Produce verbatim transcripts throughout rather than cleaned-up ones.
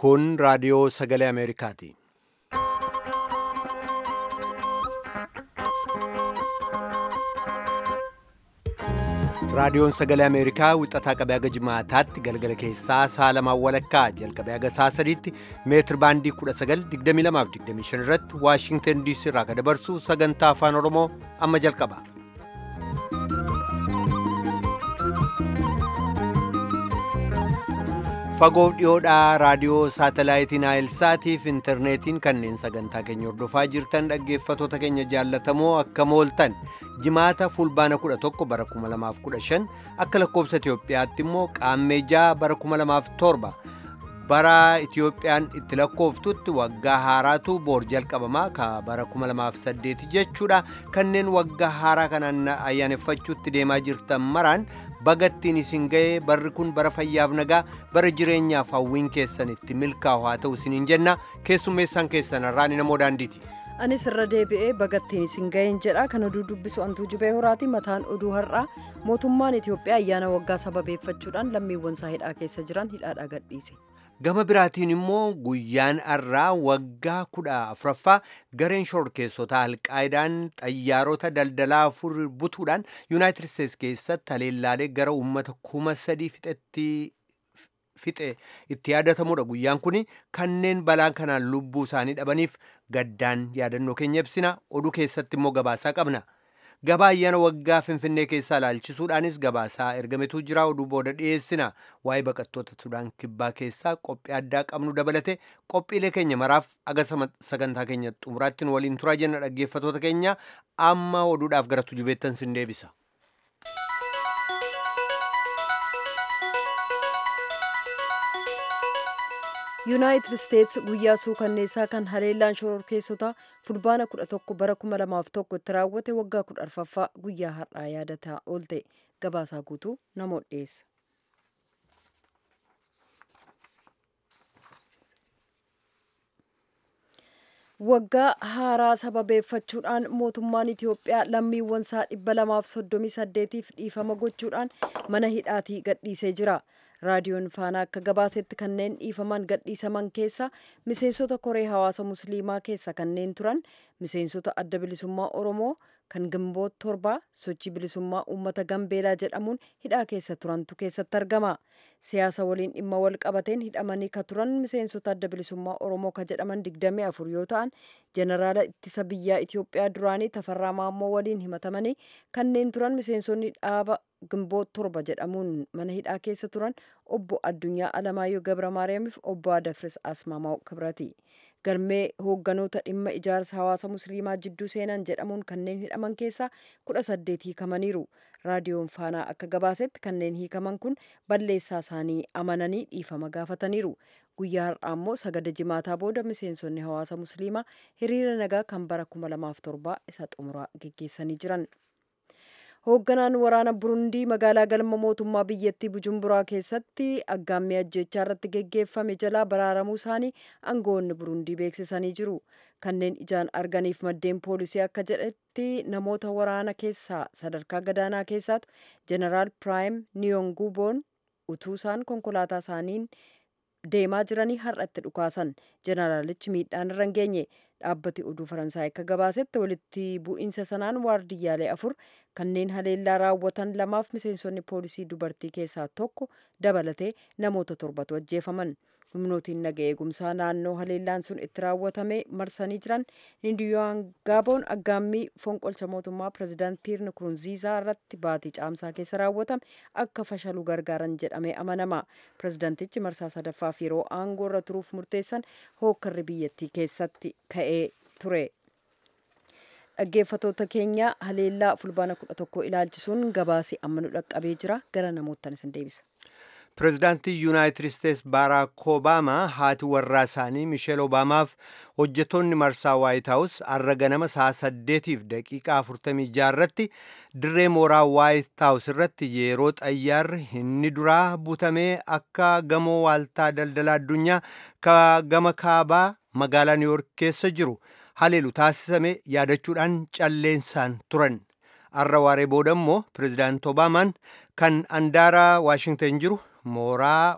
Kun raadiyoo sagalee Ameerikaati. Raadiyoon sagalee Ameerikaa wixataa qabee haga jimaataatti galgala keessaa sa'a lamaan walakkaa jalqabee haga sa'a sadiitti meetir baandii kudha sagal digdamii lamaa fi digdamii shan irratti Waashingtan diisii irraa kan dabarsu sagantaa afaan Oromoo amma jalqaba. Fagoo dhiyoodhaa raadiyoo saatalaayitii Naayilsaatii fi intarneetiin kanneen sagantaa keenya hordofaa jirtan dhaggeeffattoota keenya jaallatamoo akkam ooltan. Jimaata fulbaana kudha tokko bara kuma lamaaf kudha shan akka lakkoobsa Itiyoophiyaatti immoo qaammee ja'a bara kuma lamaaf torba bara Itiyoophiyaan itti lakkooftutti waggaa haaraatu boor jalqabamaa ka bara kuma lamaaf saddeeti jechuudha. Kanneen waggaa haaraa kanaan ayyaaneffachuutti deemaa jirtan maraan bagattiin isin ga'ee barri kun bara fayyaaf nagaa bara jireenyaaf hawwiin keessan itti milkaa'u haa ta'u isiniin jenna. Keessummeessaan keessan har'aan namoo daandiiti. Anis irra deebi'ee bagattiin isin ga'een jedha. Kan oduu dubbisu antuu jubee horaati. Mataan oduu har'aa mootummaan Itiyoophiyaa ayyaana waggaa sababeeffachuudhaan lammiiwwan isaa hidhaa keessa jiran hidhaadhaa gadhiise. Gama biraatiin immoo guyyaan har'aa waggaa kudha afuraffaa gareen shororkeessotaa alqaayidaan xayyaarota daldalaa afur butuudhaan yuunaayitid isteetsi keessatti haleellaalee gara uummata kuma sadii fixetti fixe itti yaadatamudha. Guyyaan kun kanneen balaan kanaan lubbuu isaanii dhabaniif gaddaan yaadannoo keenya ibsina. Oduu keessatti immoo gabaasaa qabna. Gabaa ayyaana waggaa Finfinnee keessaa ilaalchisuudhaanis gabaasaa ergametu jira. Oduu booda dhiyeessina. Waa'ee baqattoota Sudaan kibbaa keessaa qophii addaa qabnu dabalate qophiilee keenya maraaf aga sagantaa keenya xumuraatti nu waliin turaa jenna dhaggeeffattoota keenya. Amma oduudhaaf gara tujubeettan sin deebisa. yuunaayitid isteetsi guyyaa suukanneessaa kan haleellaan shororkeessotaa fulbaana kudha tokko bara kuma lamaaf tokko itti raawwate waggaa kudha arfaffaa guyyaa har'aa yaadataa oolte. Gabaasaa guutuu namoota dhiyeessa. Waggaa haaraa sababeeffachuudhaan mootummaan Itiyoophiyaa lammiiwwan isaa dhibba lamaaf soddomii saddeetiif dhiifama gochuudhaan mana hidhaatii gadhiisee jira. Raadiyoon Faanaa akka gabaasetti kanneen dhiifaman gadhiisaman keessa miseensota koree hawaasa musliimaa keessa kanneen turan miseensota adda bilisummaa Oromoo kan Gimboot torbaa sochii bilisummaa uummata Gambeelaa jedhamuun hidhaa keessa turantu keessatti argama. Siyaasa waliin dhimma wal qabateen hidhamanii ka turan miseensota adda bilisummaa Oromoo ka jedhaman digdamii afur yoo ta'an jeneraala ittisa biyyaa Itiyoophiyaa duraanii Tafarraa Maammoo waliin himatamanii kanneen turan miseensonni dhaaba Gimboot torba jedhamuun mana hidhaa keessa turan obbo Addunyaa Alamaayyoo Gabra Maariyaamiif obbo Adafris Asmaamaa Kibrati. Galmee hoogganoota dhimma ijaarsa hawaasa musliimaa jidduu seenan jedhamuun kanneen hidhaman keessaa kudha saddeet hiikamaniiru. Raadiyoon Faanaa akka gabaasetti kanneen hiikaman kun balleessaa isaanii amananii dhiifama gaafataniiru. Guyyaa har'aa immoo sagada jimaataa booda miseensonni hawaasa musliimaa hiriira nagaa kan bara kuma lamaaf torbaa isa xumuraa geggeessanii jiran. Hoogganaan waraana Burundii magaalaa galma mootummaa biyyattii Bujumburaa keessatti aggaammii ajjechaa irratti geggeeffame jalaa baraaramuu isaanii aangawoonni Burundii beeksisanii jiru. Kanneen ijaan arganiif maddeen poolisii akka jedhetti namoota waraana keessaa sadarkaa gadaanaa keessaatu jeneraal Piraayim Niyonguboon utuu isaan konkolaataa isaaniin deemaa jiranii har'atti dhukaasan. Jeneraalichi miidhaan irra hin geenye. Dhaabbati oduu Faransaay akka gabaasetti walitti bu'iinsa sanaan waardiyyaalee afur kanneen haleellaa raawwatan lamaaf miseensonni poolisii dubartii keessaa tokko dabalatee namoota torbatu ajjeefaman. Humnootiin naga eegumsaa naannoo haleellaan sun itti raawwatame marsanii jiran Nidiyaan Gaaboon aggaammii fonqolcha mootummaa pireezidaant Piir Nkurunziizaa irratti baatii caamsaa keessa raawwatame akka fashaluu gargaaran jedhamee amanama. Pireezidaantichi marsaa sadaffaaf yeroo aangoo irra turuuf murteessan hookkarri biyyattii keessatti ka'ee ture. Dhaggeeffattoota keenya haleellaa fulbaana kudha tokko ilaalchisuun gabaasii amma nu dhaqqabee jira. Gara namoottan isin deebisa. Pireezidaantii yuunaayitid isteetsi Baaraak Obaamaa haati warraa isaanii Misheel Obaamaaf hojjetoonni marsaa Waayit Haawus har'a ganama sa'a saddeetiif daqiiqaa afurtamii jaha irratti dirree mooraa Waayit Haawus irratti yeroo xayyaarri inni duraa butamee akka gamoo waaltaa daldala addunyaa ka gama kaabaa magaalaa Niiwuork keessa jiru haleelu taasisame yaadachuudhaan calleensaan turan. Har'a waaree booda immoo pireezidaantii Obaamaan kan andaara Waashingtan jiru mooraa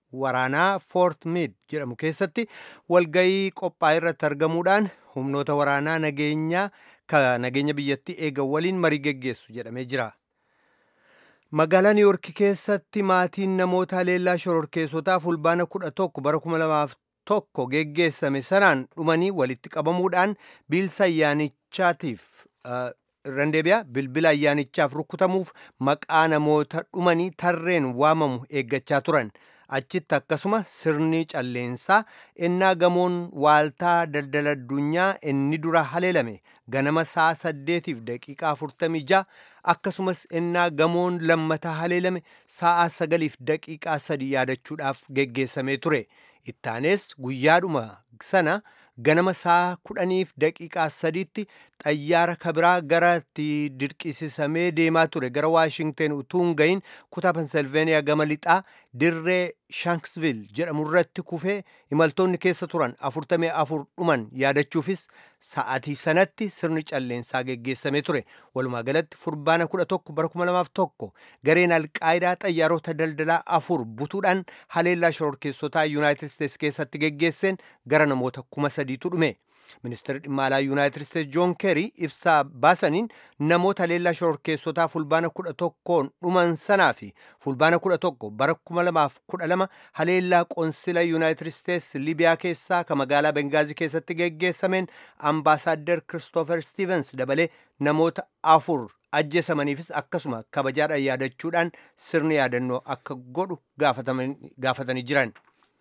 waraanaa Fort Meade jedhamu keessatti walgayii qophaa'e irratti argamuudhaan humnoota waraanaa nageenyaa ka nageenya biyyattii eegan waliin marii geggeessu jedhamee jira. Magaalaa New York keessatti maatiin namoota haleellaa shororkeessotaa fulbaana kudha tokko bara kuma lamaaf tokko geggeessame sanaan dhumanii walitti qabamuudhaan bilisa ayyaanichaatiif randeebiyaa bilbila ayyaanichaaf rukutamuuf maqaa namoota dhumanii tarreen waamamu eeggachaa turan. Achitti akkasuma sirni calleensaa ennaa gamoon waaltaa daldala addunyaa inni dura haleelame ganama sa'a saddeetiif daqiiqaa afurtamii ja'a akkasumas ennaa gamoon lammataa haleelame sa'a sagaliif daqiiqaa sadi yaadachuudhaaf geggeessamee ture. Ittaanees guyyaadhuma sana ganama sa'a kudhaniif daqiiqaa sadiitti xayyaara kabiraa gara itti dirqisiisamee deemaa ture gara Waashingten utuu hin gahin kutaa Pensilveeniyaa gama lixaa dirree Shanksville jedhamu irratti kufee imaltoonni keessa turan afurtamii afur dhuman yaadachuufis sa'aatii sanatti sirni calleensaa geggeessamee ture. Walumaa galatti fulbaana kudha tokko bara kuma lamaaf tokko gareen alqaayidaa xayyaarota daldalaa afur butuudhaan haleellaa shororkeessotaa Yuunaayitid Isteets keessatti geggeesseen gara namoota kuma sadiitu dhume. Ministeerri dhimma alaa Yuunaayitid Isteets Joon Keerii ibsaa baasaniin namoota haleellaa shororkeessotaa fulbaana kudha tokkoon dhuman sanaa fi fulbaana kudha tokko bara kuma lamaaf kudha lama haleellaa qoonsila Yuunaayitid Isteets Libiyaa keessaa ka magaalaa Bengaazii keessatti geggeessameen ambaasaaddar Kiristoofer Stiivens dabalee namoota afur ajjeesamaniifis akkasuma kabajaadhaan yaadachuudhaan sirni yaadannoo akka godhu gaafatanii jiran.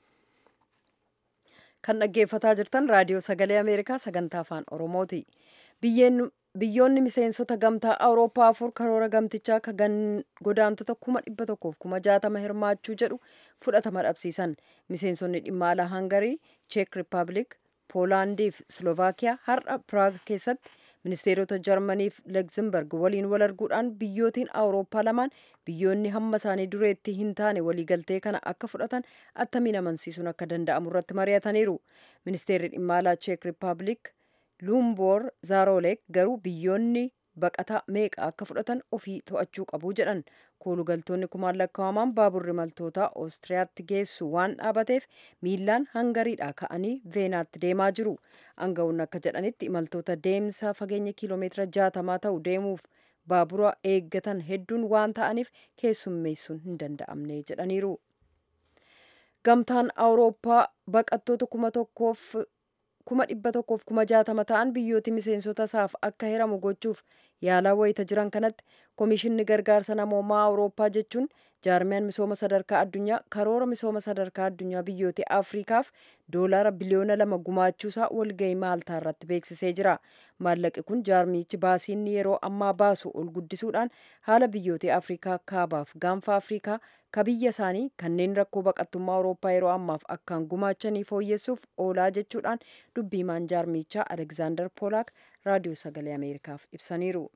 Kan dhaggeeffataa jirtan raadiyoo sagalee Ameerikaa sagantaa afaan Oromooti. Biyyoonni miseensota gamtaa Awurooppaa afur karoora gamtichaa ka godaantota kuma dhibba tokkoof kuma jaatama hirmaachuu jedhu fudhatama dhabsiisan. Miseensonni dhimma alaa Hangarii, Cheek Rippaabilik, Poolaandii fi Slovaakiyaa har'a Piraag keessatti ministeerota Jarmanii fi Legzimberg waliin wal arguudhaan biyyootiin Awurooppaa lamaan biyyoonni hamma isaanii dureetti hin taane waliigaltee kana akka fudhatan attamiin amansiisuun akka danda'amu irratti mari'ataniiru. Ministeerri dhimma alaa Cheek Rippaabilik Luumboor Zaaroolek garuu biyyoonni baqataa meeqa akka fudhatan ofii to'achuu qabu jedhan. Koolugaltoonni kumaan lakkaa'aman baaburri imaltootaa Oostiriyaatti geessu waan dhaabateef miillaan Hangariidhaa ka'anii Veenaatti deemaa jiru. Aanga'oonni akka jedhanitti imaltoota deemsa fageenya kiiloomeetira jaatamaa ta'u deemuuf baabura eeggatan hedduun waan ta'aniif keessummeessuun hin danda'amne jedhaniiru. Gamtaan Awurooppaa baqattoota kuma tokkoof kuma dhibba tokkoof kuma jaatama ta'an biyyooti miseensota isaaf akka hiramu gochuuf yaalaa wayita jiran kanatti Komishinni Gargaarsa Namoomaa Awurooppaa jechuun jaarmiyaan misooma sadarkaa addunyaa karoora misooma sadarkaa addunyaa biyyooti Afriikaaf doolaara biliyoona lama gumaachuusaa walgahii Maaltaa irratti beeksisee jira. Maallaqi kun jaarmichi baasiin yeroo ammaa baasu ol guddisuudhaan haala biyyooti Afriikaa kaabaaf gaanfa Afriikaa ka biyya isaanii kanneen rakkoo baqattummaa Awurooppaa yeroo ammaaf akkaan gumaachanii fooyyessuuf oolaa jechuudhaan dubbii himaan jaarmichaa Alekzaandar Poolaak raadiyoo sagalee Ameerikaaf ibsaniiru.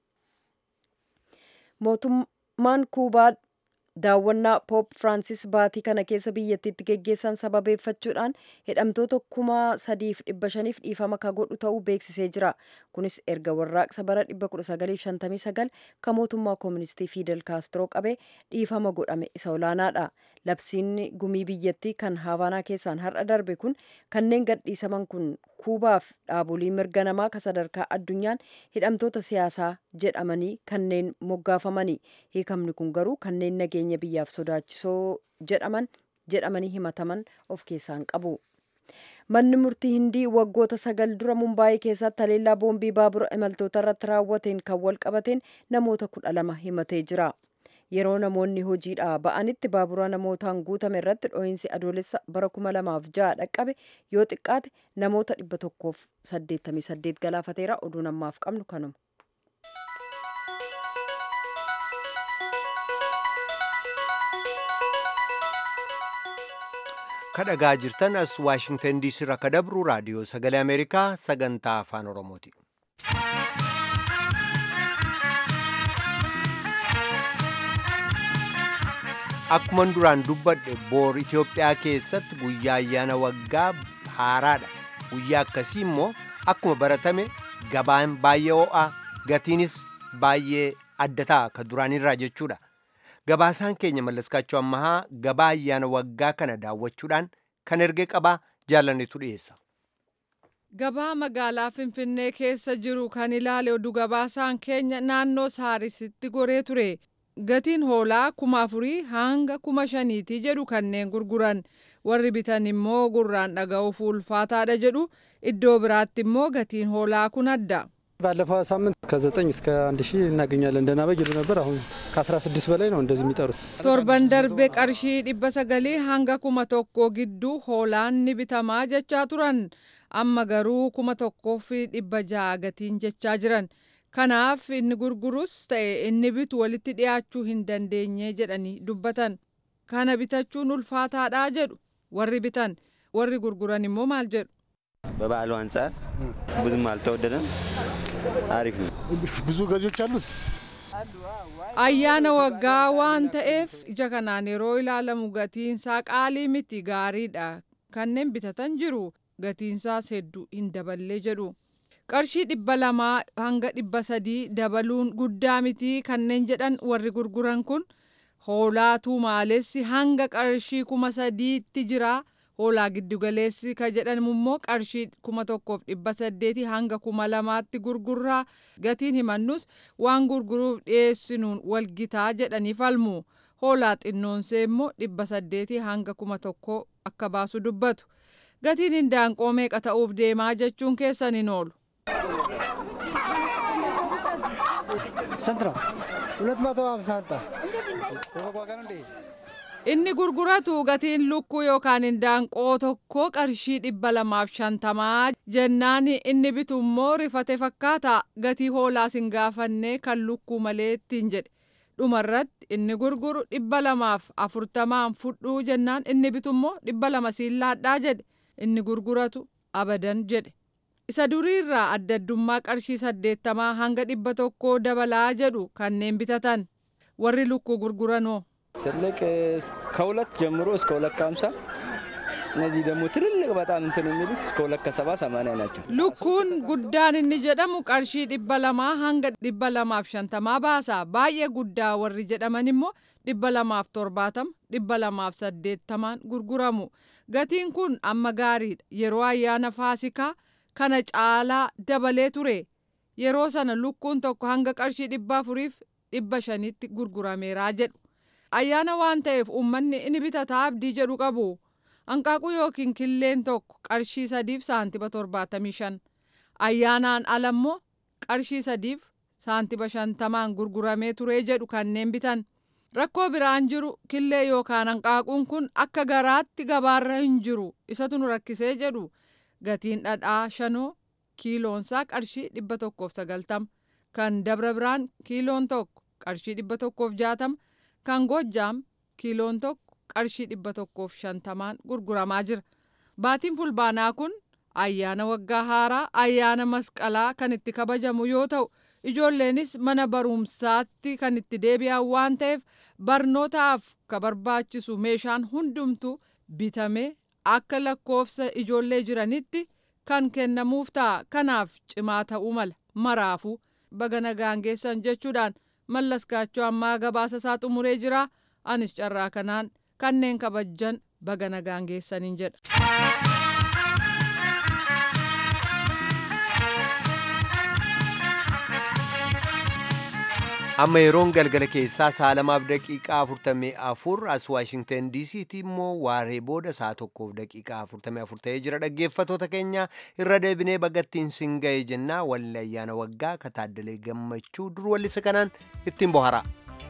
Mootummaan Kuubaa daawwannaa Poop Firaansis baatii kana keessa biyyattiitti geggeessan sababeeffachuudhaan hidhamtoota kuma sadiif dhibba shaniif dhiifama ka godhu ta'uu beeksisee jira. Kunis erga warraaqsa bara dhibba kudha sagaliif shantamii sagal ka mootummaa kooministii Fiidel Kaastiroo qabee dhiifama godhame isa olaanaadha. Labsiin gumii biyyattii kan Haavanaa keessaan har'a darbe kun kanneen gadhiisaman kun Kuubaaf dhaabolee mirga namaa ka sadarkaa addunyaan hidhamtoota siyaasaa jedhamanii kanneen moggaafamanii. Hiikamni kun garuu kanneen nageenya biyyaaf sodaachisoo jedhaman jedhamanii himataman of keessaan qabu. Manni murtii Hindii waggoota sagal dura Mumbaayii keessatti haleellaa boombii baabura imaltoota irratti raawwateen kan wal qabateen namoota kudha lama himatee jira. Yeroo namoonni hojiidhaa ba'anitti baabura namootaan guutame irratti dho'iinsi adoolessa bara kuma lamaaf ja'a dhaqqabe yoo xiqqaate namoota dhibba tokkoof saddeettamii saddeet galaafateera. Oduun ammaaf qabnu kanuma. Kadhagaa jirtan as Waashingtan diisii irraa ka dabru raadiyoo sagalee Ameerikaa sagantaa afaan Oromooti. Akkuma duraan dubbadhe boor Itoophiyaa keessatti guyyaa ayyaana waggaa haaraadha. Guyyaa akkasii immoo akkuma baratame gabaan baay'ee ho'aa gatiinis baay'ee adda ta'a ka duraanirraa jechuudha. Gabaasaan keenya Mallaskaachoo Ammahaa gabaa ayyaana waggaa kana daawwachuudhaan kan ergee qabaa jaallannetu dhiyeessa. Gabaa magaalaa Finfinnee keessa jiru kan ilaale oduu gabaasaan keenya naannoo Saarisitti goree ture. Gatiin hoolaa kuma afurii hanga kuma shaniitii jedhu kanneen gurguran. Warri bitan immoo gurraan dhaga'uuf ulfaataadha jedhu. Iddoo biraatti immoo gatiin hoolaa kun adda. ባለፈው ሳምንት ከዘጠኝ እስከ አንድ ሺህ እናገኛለን እንደና በጅሉ ነበር አሁን ከአስራ ስድስት በላይ ነው እንደዚህ የሚጠሩት torban darbe qarshii dhibba sagalii hanga kuma tokko gidduu hoolaan ni bitamaa jechaa turan amma garuu kuma tokkoo fi dhibba ja'a gatiin jechaa jiran kanaaf inni gurgurus ta'e inni bitu walitti dhiyaachuu hin dandeenye jedhanii dubbatan kana bitachuun ulfaataadha jedhu warri bitan warri gurguran immoo maal jedhu በበዓሉ አንፃር ብዙም አልተወደደም አሪፍ ነው ብዙ ገዢዎች አሉት ayyaana waggaa waan ta'eef ija kanaan yeroo ilaalamu gatiinsaa qaalii miti gaariidha kanneen bitatan jiru gatiinsaas hedduu hin daballee jedhu qarshii dhibba lamaa hanga dhibba sadii dabaluun guddaa miti kanneen jedhan warri gurguran kun hoolaa tuumaalessi hanga qarshii kuma sadiitti jira hoolaa giddugaleessi ka jedhamu immoo qarshii kuma tokkoof dhibba saddeetii hanga kuma lamaatti gurgurraa gatiin himannus waan gurguruuf dhiyeessinuun walgitaa jedhanii falmu hoolaa xinnoonsee immoo dhibba saddeetii hanga kuma tokkoo akka baasu dubbatu gatiin hindaanqoo meeqa ta'uuf deemaa jechuun keessan hin oolu. inni gurguratu gatiin lukkuu yookaan hindaanqoo tokko qarshii dhibba lamaaf shantamaa jennaan inni bitu immoo rifate fakkaata gatii hoolaas hin gaafanne kan lukkuu malee ittiin jedhe dhumarratti inni gurguru dhibba lamaaf afurtamaan fudhuu jennaan inni bitu immoo dhibba lama siin laadhaa jedhe inni gurguratu abadan jedhe isa duriirraa adda addummaa qarshii saddeettamaa hanga dhibba tokkoo dabalaa jedhu kanneen bitatan warri lukkuu gurguranoo. ትልቅ ከሁለት ጀምሮ እስከ ሁለት ከሀምሳ እነዚህ ደግሞ ትልልቅ በጣም እንትን የሚሉት እስከ ሁለት ከሰባ ሰማንያ ናቸው lukkuun guddaan inni jedhamu qarshii dhibba lamaa hanga dhibba lamaaf shantamaa baasa baay'ee guddaa warri jedhaman immoo dhibba lamaaf torbaatama dhibba lamaaf saddeettamaan gurguramu gatiin kun amma gaariidha yeroo ayyaana faasikaa kana caalaa dabalee ture yeroo sana lukkuun tokko hanga qarshii dhibba afuriif dhibba shanitti gurgurameeraa jedhu ayyaana waan ta'eef uummanni inni bitataa abdii jedhu qabu hanqaaquu yookiin killeen tokko qarshii sadiif saantiba torbaatamii shan ayyaanaan alammoo qarshii sadiif saantiba shantamaan gurguramee turee jedhu kanneen bitan rakkoo biraan jiru killee yookaan hanqaaquun kun akka garaatti gabaarra hin jiru isatu nu rakkisee jedhu gatiin dhadhaa shanoo kiiloonsaa qarshii dhibba tokkoof sagaltama kan dabra biraan kiiloon tokko qarshii dhibba tokkoof jaatama kan Gojjaam kiiloon tokko qarshii dhibba tokkoof shantamaan gurguramaa jira. Baatiin fulbaanaa kun ayyaana waggaa haaraa ayyaana masqalaa kan itti kabajamu yoo ta'u ijoolleenis mana barumsaatti kan itti deebi'an waan ta'eef barnootaaf ka barbaachisu meeshaan hundumtu bitamee akka lakkoofsa ijoollee jiranitti kan kennamuuf ta'a kanaaf cimaa ta'uu mala maraafuu baga nagaan geessan jechuudhaan. Mallaskaachoo ammaa gabaasa isaa xumuree jira anis carraa kanaan kanneen kabajjan baga nagaan geessaniin jedha. amma yeroon galgala keessaa sa'a lamaaf daqiiqaa afurtamii afur as waashingten diisiitti immoo waaree booda sa'a tokkoof daqiiqaa afurtamii afur ta'ee jira dhaggeeffatoota keenya irra deebinee bagattiin sin ga'e jennaa walli ayyaana waggaa kataaddalee gammachuu dur wallisa kanaan ittiin bohara.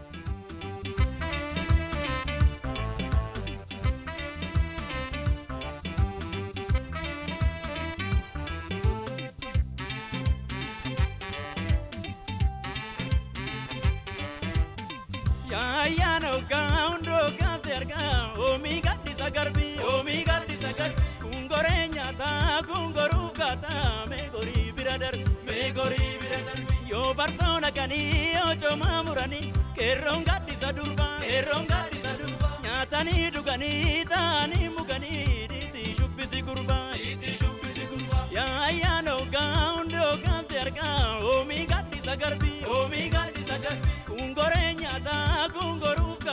ayyaana waggaa hundoo kaase argaa oomii gaddisa garbii oomii gaddisa garbii kungoree nyaataa kungoruuf gaataa meegorii bira darbi meegorii bira darbi yoo bartoo dhaqanii yoo coomaa muranii qeerroon gaddisa durbaa qeerroon gaddisa durbaa nyaatanii dhuganii taa'anii muganii dhiitii shubbisi gurbaa dhiitii shubbisi gurbaa yaa ayyaana waggaa hundoo kaase argaa oomii gaddisa garbii oomii gaddisa garbii kungoree nyaataa kungoruuf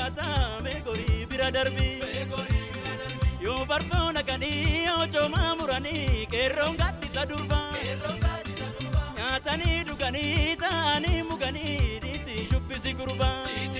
bira darbi yoo barsoona kanii yoo coomaa muranii qeerroon gaddisa durba nyaatanii dhuganii taa'anii muganii dhiitti shubbisi gurba.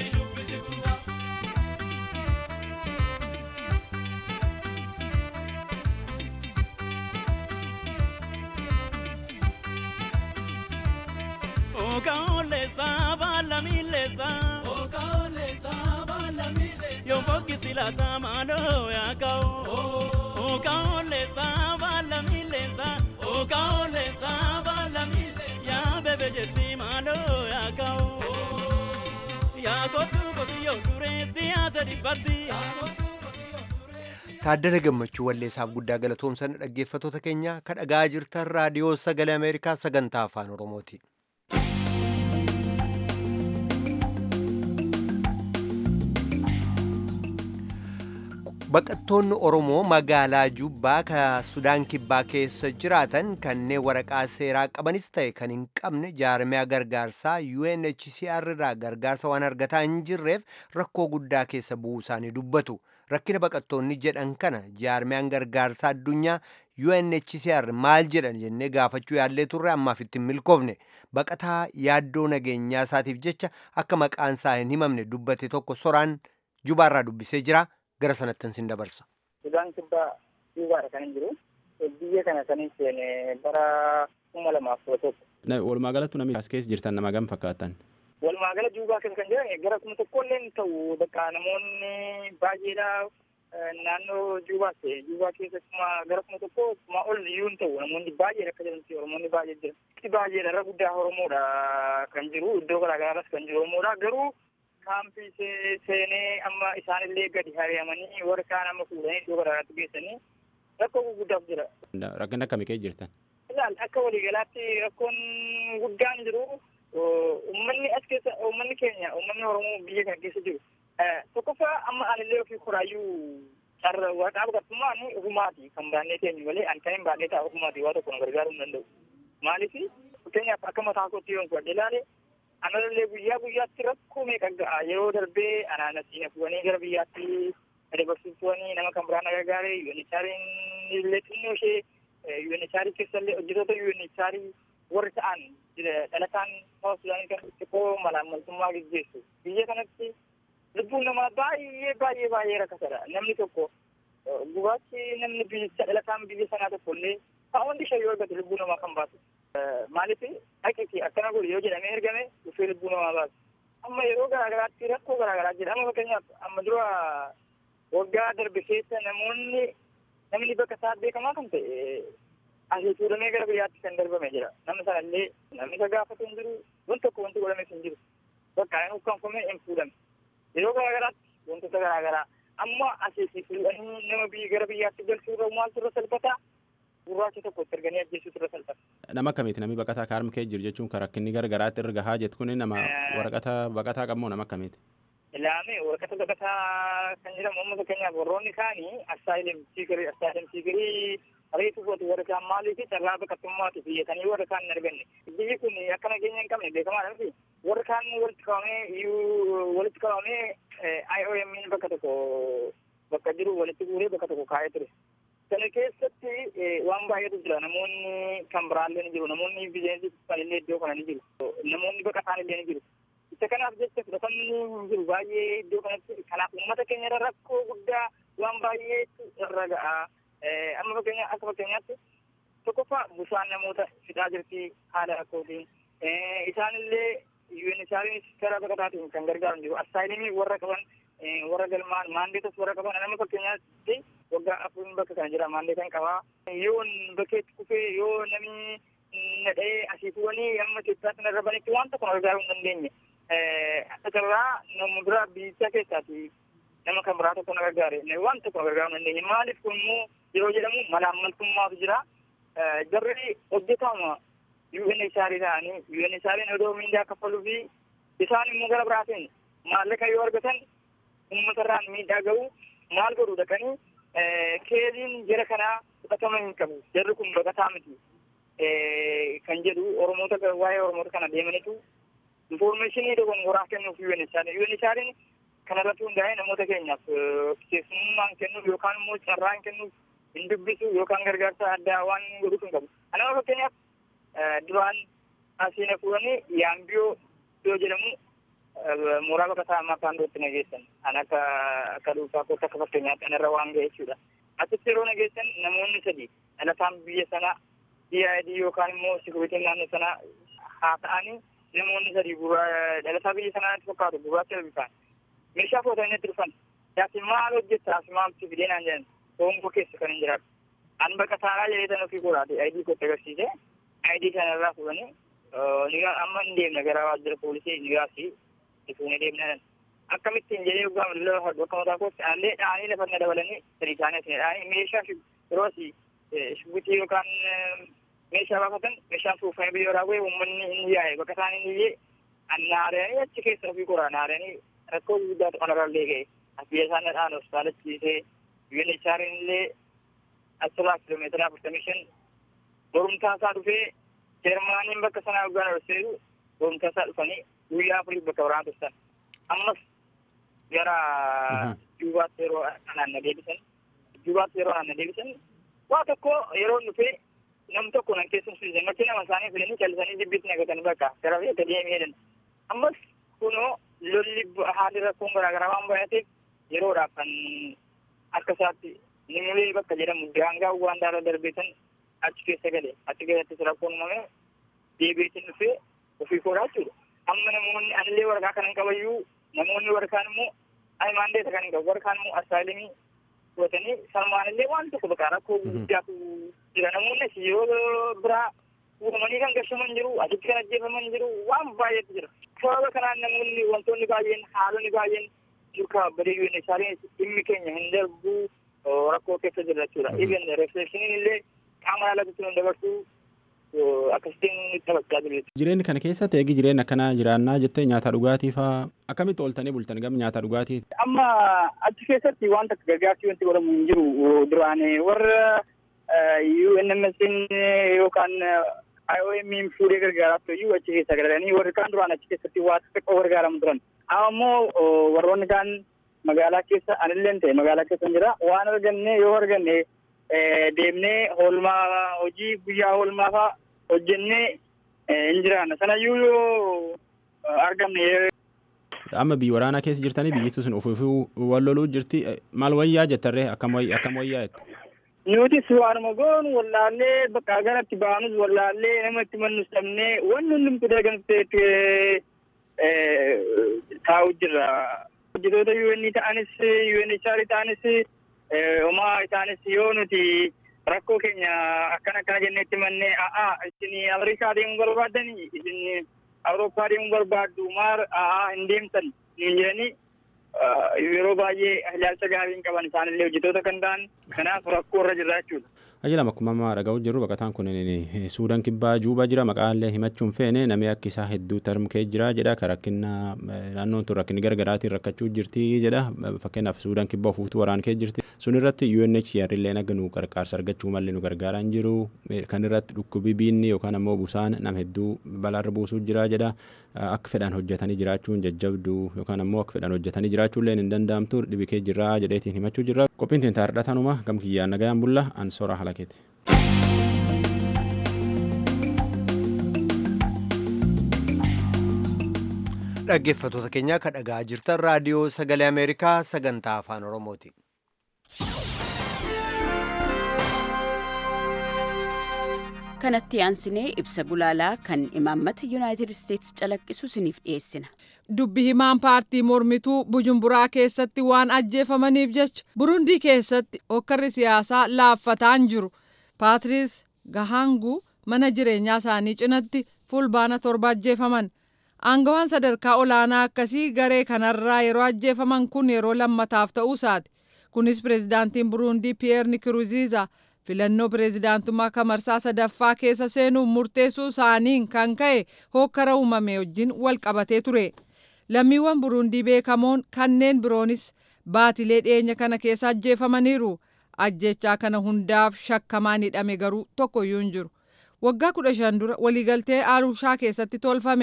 Oka olesa balamilesa Oka olesa balamilesa Yo foki silata malo yakao Oka olesa balamilesa Oka olesa balamilesa Ya bebe jeti malo yakao Ya kotu kotu yo kuresi asadi bati Taaddala Gammachuu walleessaaf guddaa galatoomsan dhaggeeffattoota keenya kan dhagaa jirtan raadiyoo sagalee Ameerikaa sagantaa afaan Oromooti. Baqattoonni Oromoo magaalaa Jubbaa ka Sudaan Kibbaa keessa jiraatan kanneen waraqaa seeraa qabanis ta'e kan hin qabne jaarmiyaa gargaarsaa U N H C R irraa gargaarsa waan argataa hin jirreef rakkoo guddaa keessa bu'uu isaanii dubbatu. Rakkina baqattoonni jedhan kana jaarmiyaan gargaarsaa addunyaa U N H C R maal jedhan jennee gaafachuu yaallee turre ammaaf ittiin milkoofne. Baqataa yaaddoo nageenyaa isaatiif jecha akka maqaan isaa hin himamne dubbate tokko soraan Jubaarraa dubbisee jira. Gara sanattan sin dabarsa. Sudaan Kibbaa Jubaadha kan hin jiru. Biyya kana kan hin seene bara kuma lamaaf kudha tokko. Walumaa galatti namni as keessa jirtan nama gam fakkaatan? Walumaa gala Jubaa keessa kan jiran gara kuma tokkollee hin ta'u bakka namoonni baay'eedha naannoo Jubaa ta'e. Jubaa keessa kuma gara kuma tokko kuma ol iyyuu hin ta'u namoonni baay'eedha akka jiranti Oromoonni baay'ee jira. Baay'eedha irra guddaa Oromoodha kan jiru iddoo garaagaraas kan jiru Oromoodha garuu kaampii seenee amma isaanillee gadi hari'amanii warra kaan amma fuudhanii iddoo garaagaraatti geessanii rakkoo guddaaf jira. Rakkin akkamii keessa jirtan? Ilaal akka waliigalaatti rakkoon guddaan jiru uummanni as keessa uummanni keenya uummanni Oromoo biyya kana keessa jiru tokkoffaa amma anillee ofii koraayyuu carra waaqaa baqattummaan ofumaati kan baannee teenyu malee an kan hin baannee ta'a ofumaati waa tokko nu gargaaruu hin danda'u. Maaliif fakkeenyaaf akka mataa kootti yoon fudhadhe ilaale anallee guyyaa guyyaatti rakkoo meeqa ga'a yeroo darbee anaanasii nafuwanii gara biyyaatti dabarsuuwwanii nama kan biraan gargaaree yuunichaariin illee xinnoo ishee yuunichaarii keessallee hojjetoota yuunichaarii warri ta'an dhalataan South Sudan kan xiqqoo malaammaltummaa gaggeessu biyya kanatti lubbuun namaa baay'ee baay'ee baay'ee rakkasaadha namni tokko gubaachi namni biyyicha dhalataan biyya sanaa tokkollee ta'uun ishee yoo argate lubbuu namaa kan baasu. Maaliif haqiiqi akkana godhe yoo jedhamee ergame dhufee lubbuu namaa baasu. Amma yeroo garaagaraatti rakkoo garaagaraa jira. Amma fakkeenyaaf amma dura waggaa darbe keessa namoonni namni bakka isaa beekamaa kan ta'e asii fuudhamee gara biyyaatti kan darbame jira. Namni sanallee namni isa gaafatu hin jiru wanti tokko wanti godhames hin jiru. Bakka inni ukkaanfamee hin fuudhame. Yeroo garaagaraatti wantoota garaagaraa amma asii fuudhanii nama gara biyyaatti galchuurra maaltu irra salphataa? Gurraacha tokkotti erganii ajjeessuutu irra salphata. Nama akkamiiti namni baqataa kaarma kee jiru jechuun karaa rakkinni gargaraatti erga haa jettu kun nama waraqata baqataa qabmoo nama akkamiiti? Ilaame waraqata baqataa kan jedhamu amma fakkeenyaaf warroonni kaanii assaayilim siikirii assaayilim siikirii reetu gootu warra kaan maalii fi carraa baqattummaati biyyatanii warra kaan hin arganne. Biyyi kun akka nageenya hin qabne beekamaadha miti. Warra kaan walitti qabamee iyyuu walitti qabamee I O M bakka tokko bakka jiru walitti guuree bakka tokko kaa'ee ture. Kana keessatti waan baay'eetu jira. Namoonni kan biraallee ni jiru. Namoonni biyyeensi illee iddoo kana ni jiru. Namoonni baqataan illee ni jiru. Isa kanaaf jecha fudhatamni hin jiru baay'ee iddoo kanatti. Kanaaf uummata keenya irra rakkoo guddaa waan baay'eetu irra ga'a. Amma fakkeenya akka fakkeenyaatti tokkoffaa busaan namoota fixaa jirti haala rakkootiin. Isaanillee yuunisaariinis karaa baqataatiin kan gargaaran jiru. Assaayilimii warra qaban warra galmaan maandeetas warra qaban nama fakkeenyaatti waggaa afurin bakka kana jira maallee kan qabaa yoo bakkeetti kufee yoo namni nadhee asii fuudhanii amma Itoophiyaatti narra banitti waan tokko gargaaruu hin dandeenye. Asirraa nama biraa biyyicha keessaati nama kan biraa tokko na gargaare waan tokko gargaaruu hin dandeenye. Maaliif kun immoo yeroo jedhamu malaammaltummaatu jira. Jarri hojjetama U N H C R ta'anii U N H C R odoo miindaa kaffaluu fi isaan immoo gara biraatiin maallaqa yoo argatan uummatarraan miidhaa ga'u maal godhu dhaqanii keeliin jara kanaa fudhatama hin qabu. Jarri kun baqataa miti kan jedhu Oromoota waa'ee Oromoota kana deemanitu informationii dogongoraa kennuuf U N H C R. U N H C R kanarratti hundaa'ee namoota keenyaaf keessummaan kennuuf yookaan immoo carraan kennuuf hin dubbisu yookaan gargaarsa addaa waan godhuuf hin qabu. Anama fakkeenyaaf duraan asiina fuudhanii yaambiyoo yoo jedhamu mooraa baqataa maakaandootti nageessan. An akka akka dhuunfaa kootti akka fakkeenyaatti anarra waan ga'e jechuudha. Asitti yeroo nageessan namoonni sadii dhalataan biyya sanaa D I D yookaan immoo sikuritiin naannoo sanaa haa ta'anii namoonni sadii dhalataa biyya sanaatti fakkaatu gurraacha bifaan meeshaa fuudhanii itti dhufan. Yaasi maal hojjetta as maaltu fidee naan jedhan hoongoo keessa kan hin jiraatu. An baqataadhaa jedhee tan ofii koraate I D kootti agarsiise I D kanarraa fuudhanii nigaa amma hin deemna gara waajjira poolisii nigaasi fuunee deemna. Akkamittiin jedhee dhugaam lola hodhu akka mataa kootti aanlee dhaanii lafa na dabalanii sadii isaanii asii dhaanii meeshaa yeroo asii shubutii yookaan meeshaa baafatan meeshaan fuufamee biyya waraabee uummanni hin yaa'e bakka isaan hin iyyee naaranii achi keessa ofii koraa naaranii rakkoo guddaatu kanarrallee ga'e biyya isaan na dhaan hospitaalachiisee biyyoonni isaaniin illee achirraa kiiloomeetira afurtamii shan borumtaa isaa dhufee Jarmaaniin bakka sanaa hoggaan horseeru borumtaa isaa dhufanii guyyaa afurii bakka waraana tursan ammas gara juubaatti yeroo anaan na deebisan juubaatti yeroo anaan na deebisan waa tokko yeroo dhufee nam tokko nan keessumsiise makki nama isaanii fidanii callisanii jibbiitti naqatan bakka gara biyya deemee jedhan ammas kunoo lolli haalli rakkoon garaagaraa waan baay'ateef yeroodhaaf kan akka isaatti nimulee bakka jedhamu daangaa waan daala darbeetan achi keessa gale achi keessattis rakkoon uumame deebiitiin dhufee ofii koodhaa jechuudha. Amma namoonni anillee waraqaa kan hin qabayyuu namoonni waraqaan immoo ay maandeeta kan hin qabu waraqaan immoo asaalimii fudhatanii salmaanillee waan tokko bakka rakkoo guddaatu jira. Namoonnis yeroo biraa uumamanii kan gashaman jiru asitti kan ajjeefaman jiru waan baay'eetu jira. Sababa kanaan namoonni wantoonni baay'een haalonni baay'een duukaa badeeyyuu isaanii dhimmi keenya hin darbu rakkoo keessa jira jechuudha. Even reflekshiiniin illee qaama yaalatutti hin dabarsu akkasitiin taphachaa jiru. Jireenya kana keessatti eegi jireenya akkanaa jiraannaa jettee nyaata dhugaatii fa'aa akkamitti ooltanii bultan gama nyaata dhugaatii? Amma achi keessatti waan takka gargaarsi wanti godhamu hin jiru duraan warra U N M S yookaan I O M fuudhee gargaaraaf ta'uu achi keessa galanii warri kaan duraan achi keessatti waa xixiqqoo gargaaramu turan. Ammoo warroonni kaan magaalaa keessa anillee ta'e magaalaa keessa jira waan arganne yoo arganne deemnee hoolmaa hojii guyyaa hoolmaa fa'aa hojjennee hin jiraanna. Sanayyuu yoo argamne. Amma biyya waraanaa keessa jirtanii biyyattuu sun ofuufuu wal loluu jirti maal wayyaa jettarree akkam wayyaa jettu? Nutis waanuma goonu wallaallee bakka ganatti baanus wallaallee nama itti mannus dhabnee wanni hundumtu daganteetti taa'u jirra. Hojjetoota U N ta'anis U N H R ta'anis homaa isaanis yoo nuti rakkoo keenya akkana akkana jenneetti mannee a'aa isin Ameerikaa deemuu barbaadanii isin Awurooppaa deemuu barbaaddu maar a'aa hin deemtan hin jedhanii yeroo baay'ee ilaalcha gaarii hin qaban isaanillee hojjetoota kan ta'an kanaaf rakkoo irra jirra jechuudha. Ajilama akkuma amma dhaga'u jirru baqataan kun Suudaan kibbaa Juubaa jira maqaallee himachuun feene namni akka isaa hedduu tarmkee jira jedha ka rakkina naannoon tun rakkinni gargaraatiin rakkachuu jirti jedha fakkeenyaaf Suudaan kibbaa ofuutu waraan kee jirti sun irratti U N H C R illee naga nu qarqaarsa argachuu malee nu gargaaraa hin jiru kan irratti dhukkubii biinni yookaan ammoo busaan nama hedduu balaarra buusuu jira jedha akka fedhaan hojjetanii jiraachuun jajjabdu yookaan ammoo akka fedhaan hojjetanii jiraachuun illee hin danda'amtu dhibikee jirra jedheetiin himachuu jirra qophiin tiin taardhatanuma gam kiyyaan nagayaan bulla ansoora halaketi. Dhaggeeffattoota keenya kan dhagaa jirtan raadiyoo sagalee Ameerikaa sagantaa afaan Oromooti. Kanatti aansinee ibsa gulaalaa kan imaammata Yuunaayitid Isteetsi calaqqisu isiniif dhiyeessina. Dubbi himaan paartii mormituu Bujumburaa keessatti waan ajjeefamaniif jecha Burundii keessatti hokkarri siyaasaa laaffataan jiru. Paatiriis Gahaanguu mana jireenyaa isaanii cinatti fulbaana torba ajjeefaman. Aangawaan sadarkaa olaanaa akkasii garee kanarraa yeroo ajjeefaman kun yeroo lammataaf ta'uusaati. Kunis pireezidaantiin Burundii Piyeer Nkurunziizaa filannoo pireezidaantummaa kamarsaa sadaffaa keessa seenuuf murteessuu isaaniin kan ka'e hokkara uumame wajjin wal qabatee ture. Lammiiwwan Burundii beekamoon kanneen biroonis baatilee dhiyeenya kana keessa ajjeefamaniiru. Ajjechaa kana hundaaf shakkamaan hidhame garuu tokkoyyuu hin jiru. Waggaa kudha shan dura waliigaltee Arushaa keessatti tolfame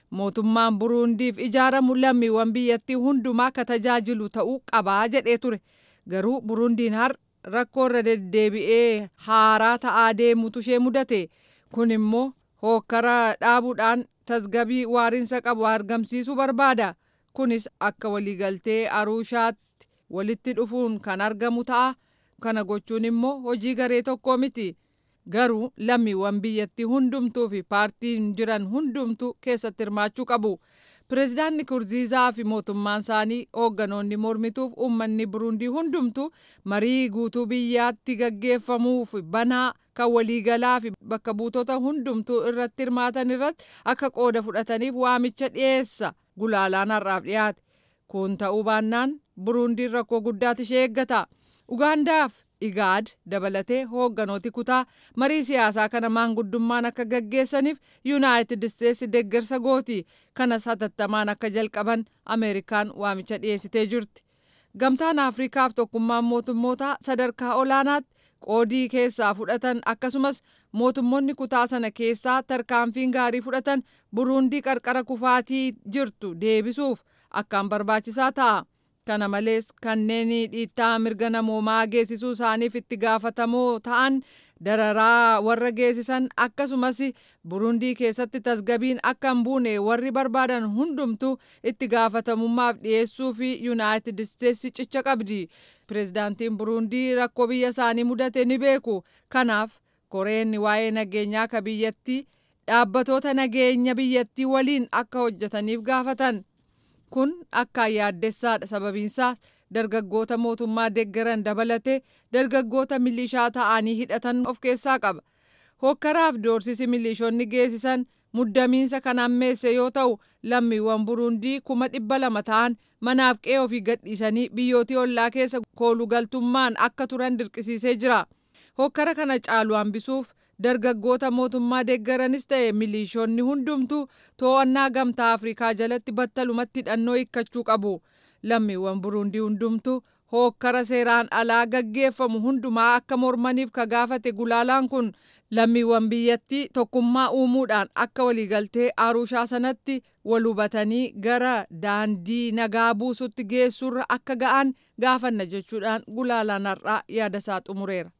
mootummaan Buruundiif ijaaramu lammiiwwan biyyattii hundumaa ka tajaajilu ta'uu qabaa jedhee ture. Garuu Buruundiin har rakkoo irra deddeebi'ee haaraa ta'aa deemutu ishee mudate. Kun immoo hookkara dhaabuudhaan tasgabii waariinsa qabu argamsiisuu barbaada. Kunis akka waliigaltee Aruushaatti walitti dhufuun kan argamu ta'a. Kana gochuun immoo hojii garee tokkoo miti. Garuu lammiiwwan biyyattii hundumtuu fi paartiin jiran hundumtuu keessatti hirmaachuu qabu. Pireezidaanti Nkurunziizaa fi mootummaan isaanii hoogganoonni mormituuf uummanni Buruundii hundumtuu marii guutuu biyyaatti gaggeeffamuuf banaa kan waliigalaa fi bakka buutota hundumtuu irratti hirmaatan irratti akka qooda fudhataniif waamicha dhiyeessa gulaalaan har'aaf dhiyaate. Kun ta'uu baannaan Buruundiin rakkoo guddaatu ishee eeggata. Ugaandaaf Igaad dabalatee hoogganooti kutaa marii siyaasaa kana maanguddummaan akka gaggeessaniif Yuunaayitid Isteetsi deeggarsa gooti. Kanas hatattamaan akka jalqaban Ameerikaan waamicha dhiyeessitee jirti. Gamtaan Afriikaaf tokkummaan mootummoota sadarkaa olaanaatti qoodii keessaa fudhatan akkasumas mootummoonni kutaa sana keessaa tarkaanfiin gaarii fudhatan Buruundii qarqara kufaatii jirtu deebisuuf akkaan barbaachisaa ta'a. Kana malees kanneen dhiittaa mirga namoomaa geessisuu isaaniif itti gaafatamoo ta'an dararaa warra geessisan akkasumas Buruundii keessatti tasgabiin akka hin buune warri barbaadan hundumtuu itti gaafatamummaaf dhiyeessuu fi Yuunaayitid Isteetsi cicha qabdi. Pireezidaantiin Buruundii rakkoo biyya isaanii mudate ni beeku. Kanaaf koreen waa'ee nageenyaa ka biyyattii dhaabbatoota nageenya biyyattii waliin akka hojjetaniif gaafatan. Kun akka yaaddessaadha sababiinsaa dargaggoota mootummaa deeggaran dabalatee dargaggoota milishaa ta'anii hidhatan of keessaa qaba. Hokkaraaf doorsisi milishoonni geessisan muddamiinsa kan ammeesse yoo ta'u lammiiwwan Buruundii kuma dhibba lama ta'an manaaf qe'ee ofii gadhiisanii biyyootii ollaa keessa koolugaltummaan akka turan dirqisiisee jira. Hokkara kana caalu hambisuuf dargaggoota mootummaa deeggaranis ta'e milishoonni hundumtuu to'annaa gamtaa Afrikaa jalatti battalumatti hidhannoo hiikkachuu qabu. Lammiiwwan Buruundii hundumtuu hokkara seeraan alaa gaggeeffamu hundumaa akka mormaniif ka gaafate gulaalaan kun lammiiwwan biyyattii tokkummaa uumuudhaan akka waliigaltee Aruushaa sanatti wal hubatanii gara daandii nagaa buusutti geessurra akka ga'an gaafanna jechuudhaan gulaalaan har'aa yaada isaa xumureera.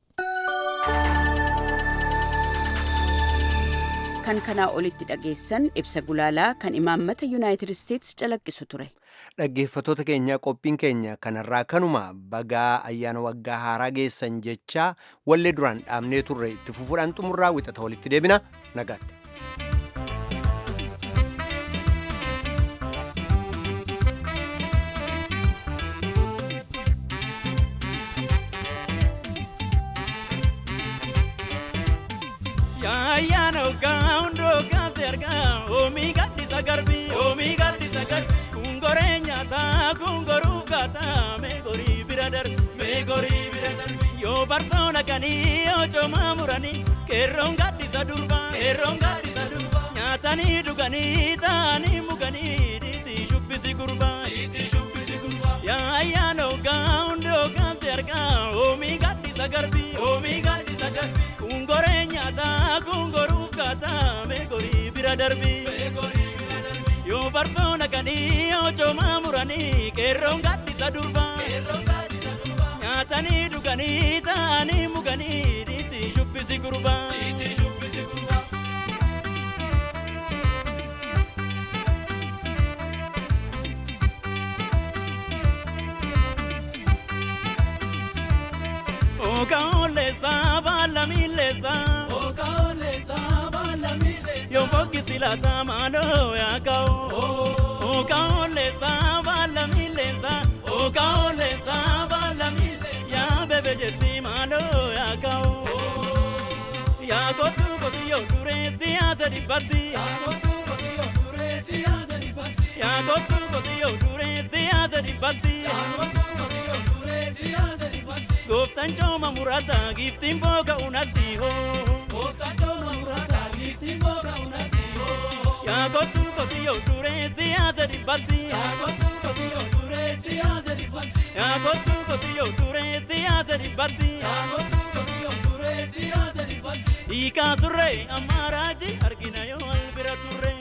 Kan kanaa olitti dhageessan ibsa gulaalaa kan imaammata Yuunaayitid Isteetsi calaqqisu ture. Dhaggeeffattoota keenya qophiin keenya kanarraa kanuma bagaa ayyaana waggaa haaraa geessan jechaa wallee duraan dhaabnee turre itti fufuudhaan xumurraa wixata walitti deebina nagaatti. Ayana oga undo kasi arga omi gadi sagarbi omi gadi sagarbi kungorenya ta kungoru gata me gori biradar me gori biradar yo bartona kani yo choma murani kerron gadi sadurba kerron gadi sadurba nyatani dugani tani mugani diti shubbisi gurba diti shubbisi gurba ya ayana oga undo kasi arga omi gadi sagarbi omi gadi sagarbi kungorenya ta kungoru gata me gori biradarbi me gori biradarbi yo bartona kani yo choma murani kerron gadi sadurba kerron gadi sadurba nyatani dugani tani mugani diti shubbisi gurba diti shubbisi gurba o kaole sabala mileza o kaole sabala mileza yo fogi silata malo ya kao o kaole sabala mileza o kaole sabala mileza ya bebe jeti malo ya kao ya gotu gotu yo dure dia zedi bati ya gotu gotu yo dure dia zedi bati ya gotu gotu yo dure dia zedi bati ya gotu gotu yo dure dia zedi bati Goftan choma murata giftin boga unati ho Goftan choma murata giftin boga unati ho Ya gotu gotu yo dure dia zedi bati Ya gotu gotu yo dure dia zedi bati Ya gotu gotu yo dure dia zedi bati Ya gotu gotu yo dure dia zedi bati Ika surre amaraji argina yo albira turre